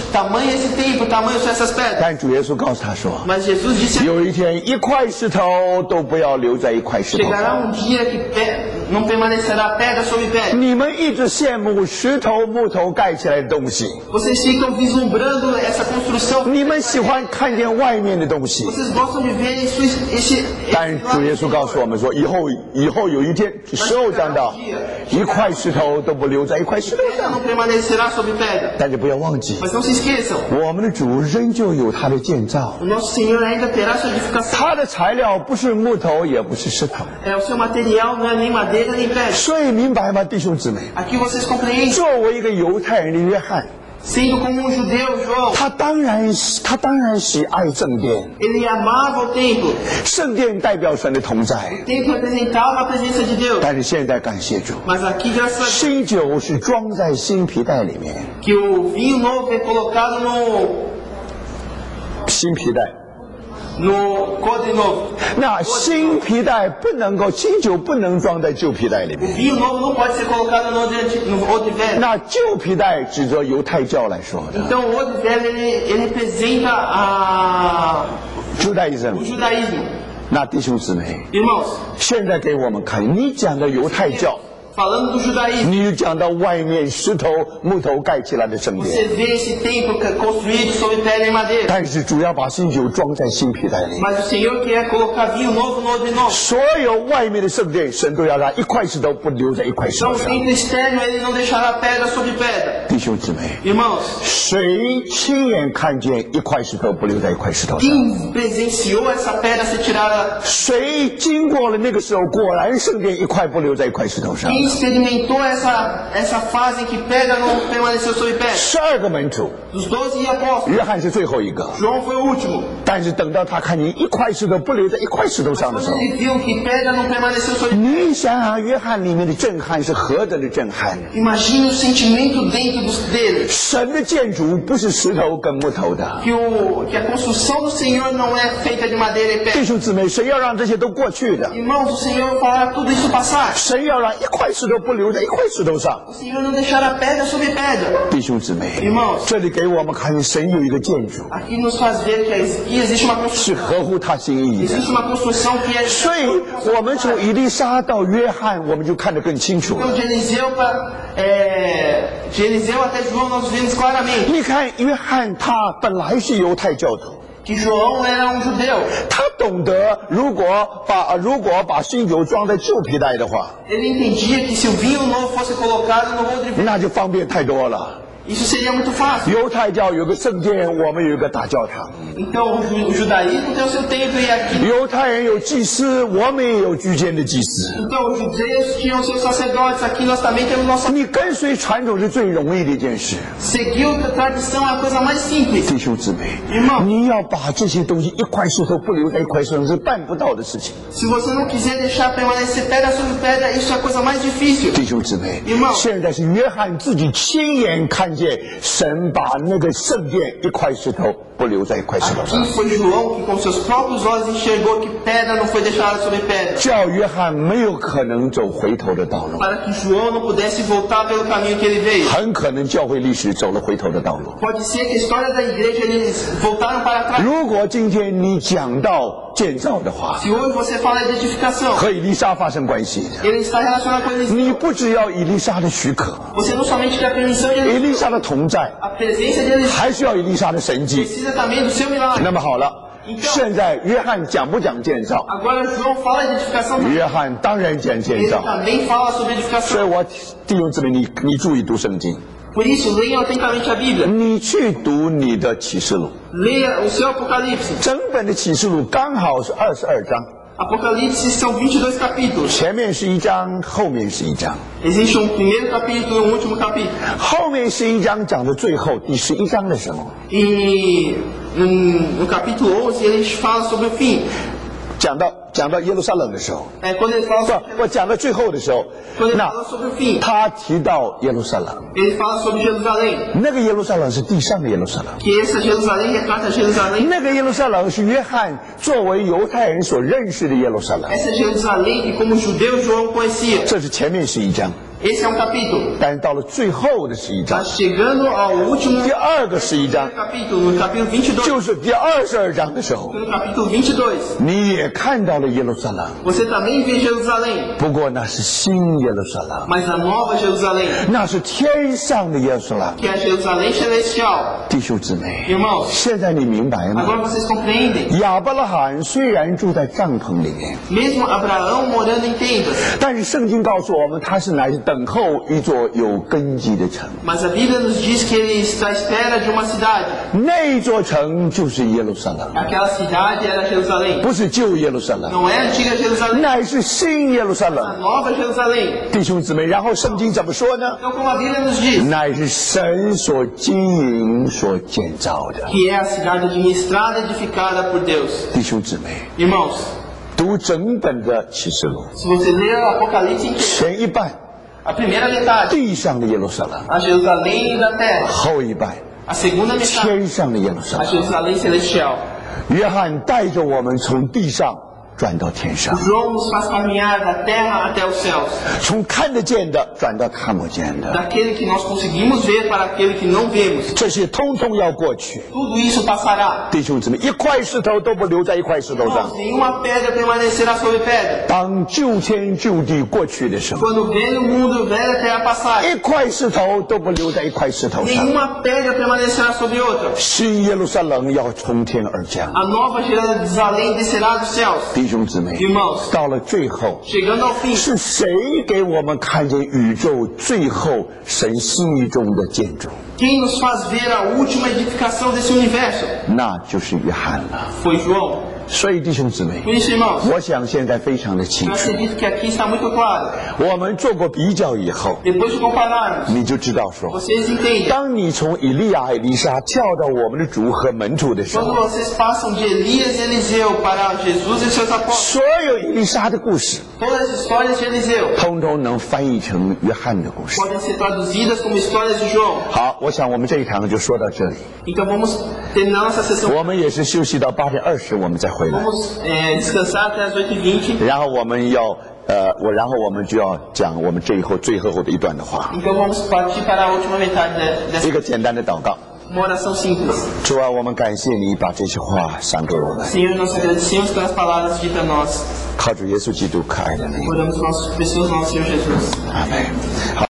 tamanho esse templo, tamanho são essas pedras. 但主耶稣告诉他说， Mas Jesus disse: 有一天一块石头都不要留在一块石头上。 chegará dia que não permanecerá pedra sobre pedra. 你们一直羡慕石头、木头盖起来的东西， Vocês ficam vislumbrando essa construção. 你们喜欢看见外面的东西。 Vocês gostam de ver esse 但主耶稣告诉我们说，以后有一天时候将到，一块石头都不留在一块石头 pedra 上。 não permanecerá sobre pedra. 但是不要忘记， Mas não se esqueçam, 我们的主仍旧有他的建造， o nosso Senhor ainda terá sua edificação. 他的材料不是木头，也不是石头。 O seu material não é nem madeira nem pedra. 所以明白吗，弟兄姊妹？ Aqui vocês compreendem. 作为一个犹太人的约翰， Sendo como um judeu, João, 他当然喜爱圣殿， ele amava o templo. 圣殿代表神的同在。 O templo representava a presença de Deus. 但是现在感谢主， Mas aqui, graças a Deus, 新酒是装在新皮袋里面， que o vinho novo é colocado 新皮袋。 no codre novo. 那新皮袋不能够，新酒不能装在旧皮袋里 O 面。 vinho novo não pode ser colocado no odre velho. 那旧皮袋指着犹太教来说的， Então o odre velho ele representa o Judaism。 judaísmo. 那弟兄姊妹， Irmãos, 现在给我们看，你讲的犹太教， falando do judaísmo, 你讲到外面石头、木头盖起来的圣 você 殿， vê esse templo construído sobre pedra e madeira. 但是主要把新酒装在新皮袋里。 Mas o Senhor quer colocar vinho novo no odre novo. 所有外面的圣殿，神都要让一块石头不留在一块石 Então 头 o 上。 templo externo ele não deixará pedra sobre pedra. 弟兄姊妹， Irmãos, 谁亲眼看见一块石头不留在一块石头上？ quem presenciou essa pedra ser tirada? 谁经过了那个时候，果然圣殿一块不留在一块石头上？ Quem experimentou essa fase em que pedra não permaneceu sobre pedra? 12个门徒， Dos 12 apóstolos, 约翰是最后一个。 João foi o último. 但是等到他看见一块石头不留在一块石头上的时 Quando 候， ele viu que pedra não permaneceu sobre pedra, 你想想约翰里面的震撼是何等的震撼！ imagine o sentimento dentro dele. 神的建筑不是石头跟木头的， Que a construção do Senhor não é feita de madeira e 弟 pedra. 兄姊妹，神要让这些都过去的， Irmãos, o Senhor fará tudo isso passar. 神要让一块石头不留在一块石头上。 O Senhor não deixará pedra sobre pedra. 弟兄姊妹， Irmãos, 这里给我们看神有一个建筑 aqui nos faz ver que aqui existe uma 是 construção. 合乎他心意的， Existe uma construção que é. 所以我们从以利沙到约翰，我们就看得更清楚了。 Então, de Eliseu até João, nós vemos claramente 你看约翰他本来是犹太教徒， que João era um judeu. 他懂得如果把新酒装在旧皮袋的话， Ele entendia que se o vinho novo fosse colocado no odre velho, 那就方便太多了。 isso seria muito fácil. 犹太教有个圣殿，我们有一个大教堂； Então, o judaísmo tem o seu templo e aqui. 犹太人有祭司，我们也有居间的祭司。 Então, os judeus tinham seus sacerdotes, aqui nós também temos nossa. 你跟随传统是最容易的一件事， Seguir a tradição é a coisa mais simples. 弟兄姊妹， Irmão, 你要把这些东西一块石头不留在一块石头上是办不到的事情。 se você não quiser deixar permanecer pedra sobre pedra, isso é a coisa mais difícil. 弟兄姊妹， Irmão 现在是约翰自己亲眼看见神把那个圣殿一块石头不留在一块石头上， Aqui foi João que com seus próprios olhos enxergou que pedra não foi deixada sobre pedra. 叫约翰没有可能走回头的道路， Para que João não pudesse voltar pelo caminho que ele veio. 很可能教会历史走了回头的道路。 Pode ser que a história da igreja eles voltaram para trás. 如果今天你讲到建造的话， Se hoje você fala de edificação, 和以利沙发生关系的， ele está relacionado com Eliseu. 你不只要以利沙的许可， Você não somente quer a permissão de 以 Eliseu, 利沙的同在， a presença de Eliseu 还需要以利沙的神迹。 precisa também do seu milagre. 那么好了，现在约翰讲不讲建造？ Agora João fala de edificação, 约翰当然讲建 ele 造。 também fala sobre 所以 edificação. 我弟兄姊妹，你注意读圣经， Por isso, leia atentamente a Bíblia. 你去读你的启示录， Leia o seu Apocalipse. 整本的启示录刚好是22章， Apocalipse são 22 capítulos. 前面是一章，后面是一章。 Existe um primeiro capítulo e um último capítulo. 后面是一章讲的最后第11章的时候， E no capítulo 11 ele fala sobre o fim. 讲到耶路撒冷的时候， Quando ele fala sobre, 我讲到最后的时候， quando ele 那 fala sobre o fim, 他提到耶路撒冷， ele fala sobre Jerusalém. 那个耶路撒冷是地上的耶路撒冷， Que essa Jerusalém retrata Jerusalém. 那个耶路撒冷是约翰作为犹太人所认识的耶路撒冷， Essa Jerusalém que como judeu João conhecia. 这是前面11章。 Esse é um capítulo. 但是到了最后的11章， Mas chegando ao último 第二个11章， capítulo, no capítulo 22, 就是第22章的时候， no capítulo 22, 你也看到了耶路撒冷， você também vê Jerusalém, 不过那是新耶路撒冷， mas a nova Jerusalém, 那是天上的耶路撒冷。 que é a Jerusalém celestial. 弟兄姊妹， Irmãos, 现在你明白吗？ agora vocês compreendem? 亚伯拉罕虽然住在帐篷里面， Mesmo Abraão morando em tendas, 但是圣经告诉我们，他是乃是等候一座有根基的城， mas a Bíblia nos diz que ele está à espera de uma cidade. 那座城就是耶路撒冷， Aquela cidade era Jerusalém. 不是旧耶路撒冷， Não é a antiga Jerusalém, 乃是新耶路撒 a 冷。 nova Jerusalém. 弟兄姊妹，然后圣经怎么说呢？ Então, como a Bíblia nos diz, 乃是神所经营、所建造的。 que é a cidade administrada e edificada por Deus. 弟兄姊妹， Irmãos, 读整本的启示录， se você ler o Apocalipse inteiro, 前一半 a primeira metade, 地上的耶路撒冷， a Jerusalém da terra, 后一半 a segunda metade, 天上的耶路撒 a 冷。 Jerusalém celestial. 约翰带着我们从地上转到天上， João nos faz caminhar da terra até os céus, 从看得见的转到看不见的， daquele que nós conseguimos ver para aquele que não vemos. 这些通通要过去。 Tudo isso passará. 弟兄姊妹，一块石头都不留在一块石头上。 Irmãos, nenhuma pedra permanecerá sobre pedra. 当旧天旧地过去的时候， Quando o velho mundo, velha terra passar, 一块石头都不留在一块石头上。 nenhuma pedra permanecerá sobre outra. 新耶路撒冷要从天而降。 A nova Jerusalém descerá dos céus. 弟兄姊妹， Irmãos, 到了最后， chegando ao fim, 是谁给我们看见宇宙最后神心意中的建筑？ quem nos faz ver a última edificação desse universo? 那就是约翰了。 Foi João. 所以弟兄姊妹， Por isso, irmãos, 我想现在非常的清 eu 楚。 acredito que aqui está muito claro. 我们做过比较以后， Depois de compararmos, 你就知道说， vocês entendem. 当你从以利亚、以利沙跳到我们的主和门徒的时 Quando 候， vocês passam de Elias e Eliseu para Jesus e seus apóstolos, 所有以利沙的故事， todas as histórias de Eliseu 通通能翻译成约翰的故事。 podem ser traduzidas como histórias de João. 好，我想我们这一堂就说到这里。 Então vamos terminar nossa sessão. 我们也是休息到8点20，我们再回来。 Vamos descansar até as 8h20. 然后我们要然后我们就要讲我们最后的一段的话， Então vamos partir para a última metade 一 dessa 个简单的祷告。 uma oração simples. 主啊，我们感谢你把这些话赏给我们， Senhor, nós agradecemos pelas palavras ditas a nós. 靠主耶稣基督可爱的名， Oramos nossos preciosos nosso Senhor Jesus. 阿门。好。